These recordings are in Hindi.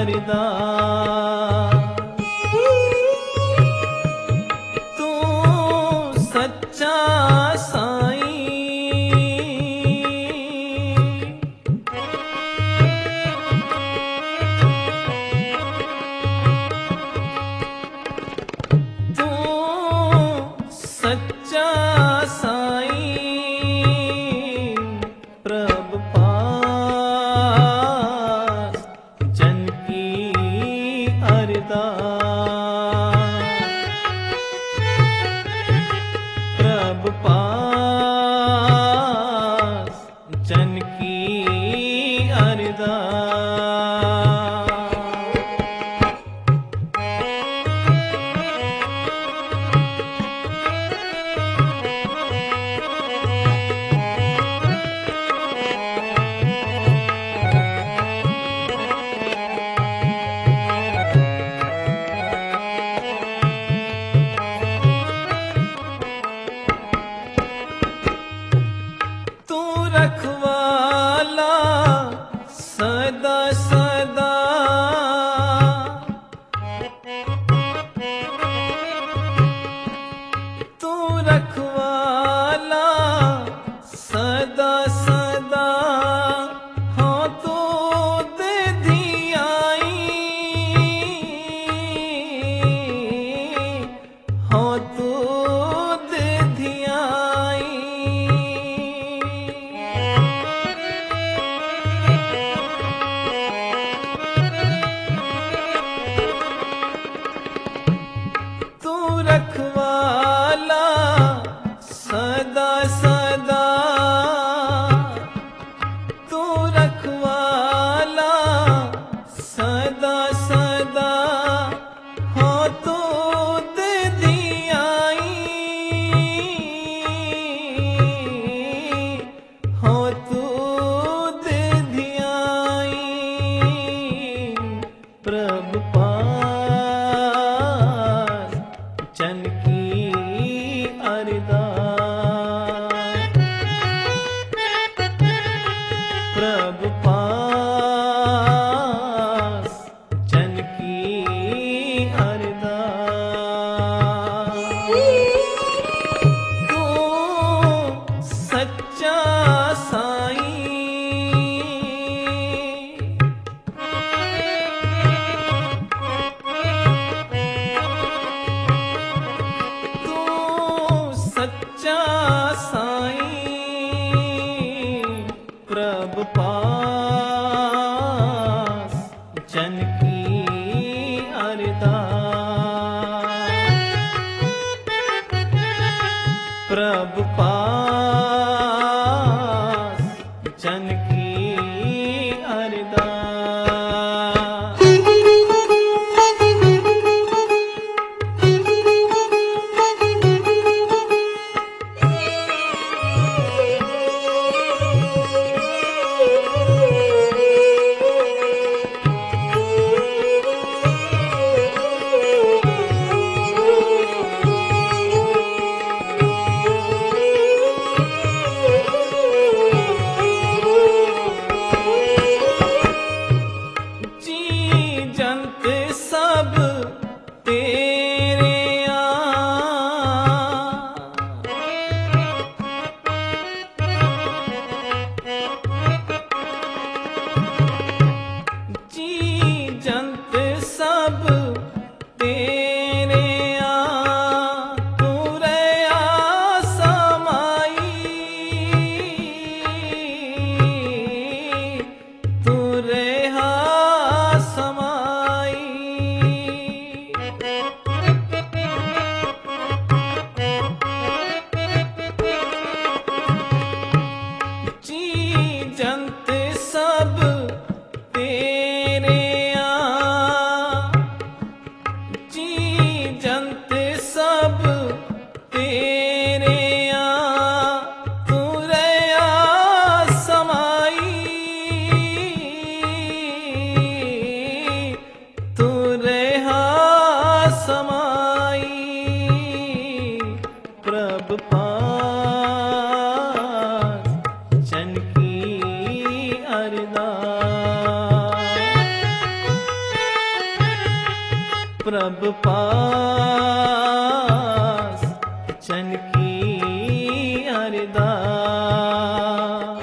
अरदास। तू सच्चा साईं, तू सच्चा साईं, प्रभु पास जन की अरदास। प्रभु पास जन की अरदास। तू रखवाला सदा सदा, तू रखवाला सदा सदा, हो तू दे दियाई, हो तू दे दियाई। तू रखवाला सदा सदा, तू रखवाला सदा सदा, हो तू दे दियाई, हो तू दे दियाई। प्रभु पास जन की अरदास। प्रभु पास जन की अरदास। तू सच्चा साईं, तू सच्चा साईं, प्रभु पास जन की अरदास। प्रभु पास जन की अरदास। जी जंत सब तेरे आ, जी जंत सब तेरे आ, तू रहा समाई, तू रहा समाई। जी जंत सब तेरे आ, प्रभु पास चनकी अरदास।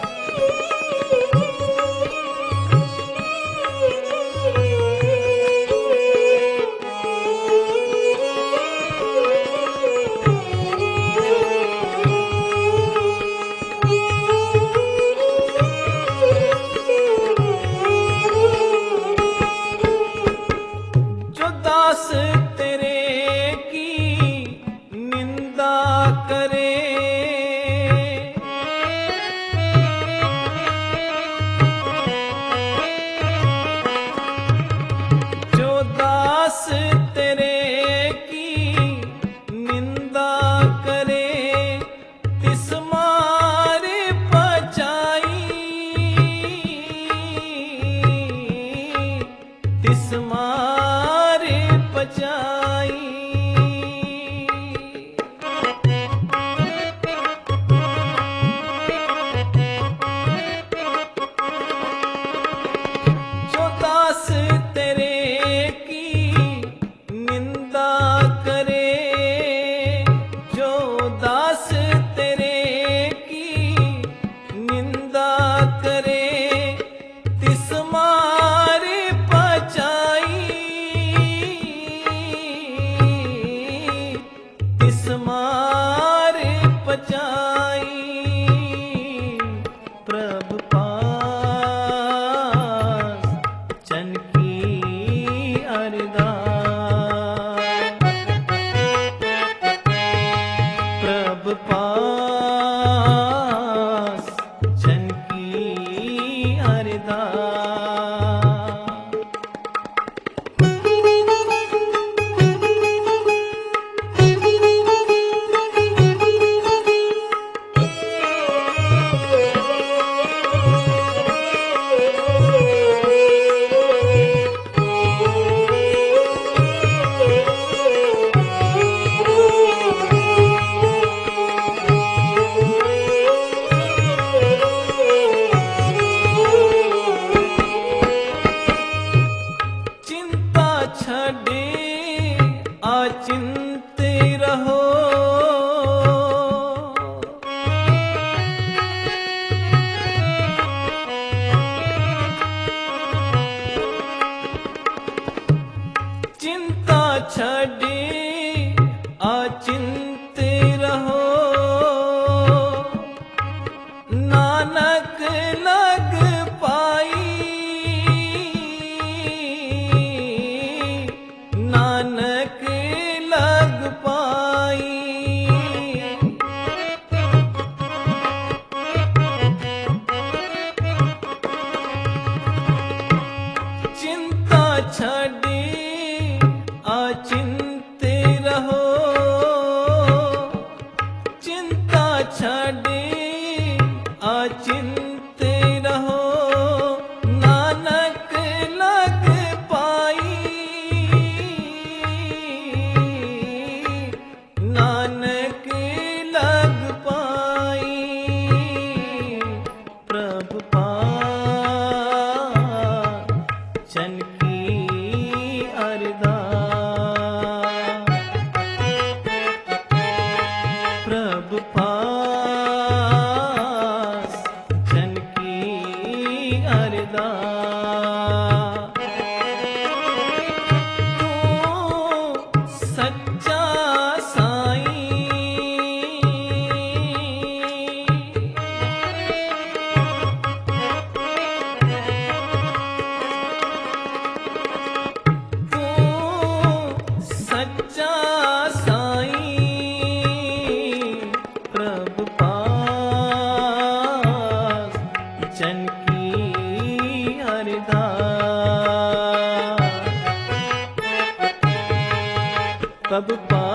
प्रभु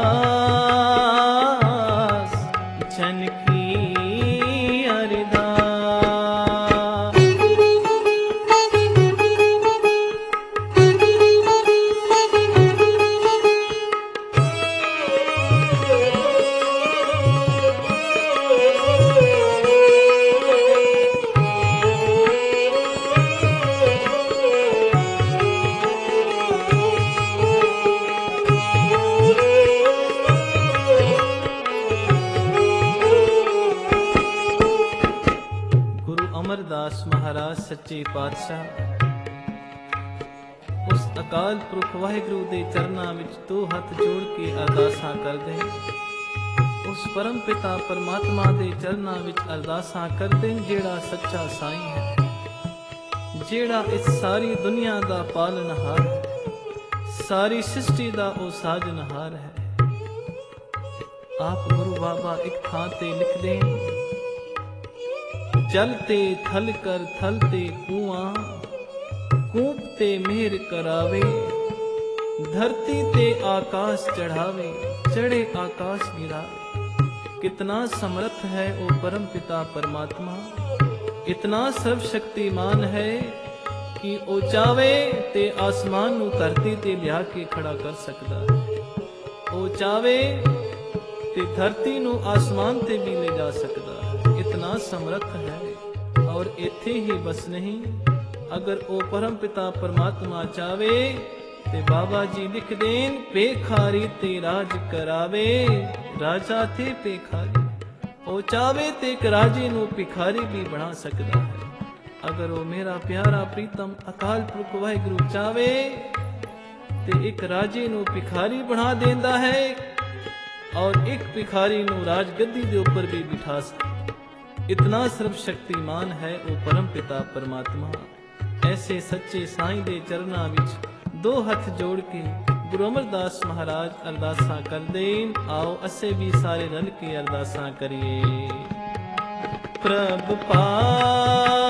पास झनकी अरदास। सच्चे पातशाह उस अकाल पुरख वाहिगुरु दे चरना विच दो हथ जोड़ के अरदासां करदे, उस परम पिता परमात्मा दे चरना विच अरदासां करदे जेड़ा सच्चा साईं है, जेड़ा इस सारी दुनिया दा पालनहार है, सारी सृष्टि दा ओ साजनहार है। आप गुरु बाबा एक थां ते लिख दें, जल ते थल कर थल ते कुआं, कूप ते मेहर करावे, धरती ते आकाश चढ़ावे, चढ़े आकाश गिरावे। कितना समर्थ है ओ परम पिता परमात्मा, इतना सर्वशक्तिमान है कि ओ चावे ते आसमान नू धरती ते लिया के खड़ा कर सकदा है, ओ चावे ते धरती नू आसमान ते भी ले जा सकदा है, इतना समर्थ है। और इत्थे ही बस नहीं, अगर ओ परम पिता परमात्मा चावे ते बाबा जी लिख देन, पेखारी ते राज करावे, राजा थे पेखारी। ओ चावे ते एक राजे नू भिखारी भी बना सकदा है। अगर ओ मेरा प्यारा प्रीतम अकाल पुरख वाहिगुरु चावे ते एक राजे नू भिखारी बना देंदा है और एक भिखारी नू राजगद्दी दे ऊपर भी बिठा सकदा। इतना सर्वशक्तिमान है ओ परम पिता परमात्मा। ऐसे सच्चे साईं दे चरना विच दो हथ जोड़ के गुरु अमरदास महाराज अरदासां कर देन। आओ असे भी सारे रल के अरदासां करिए। प्रभ पार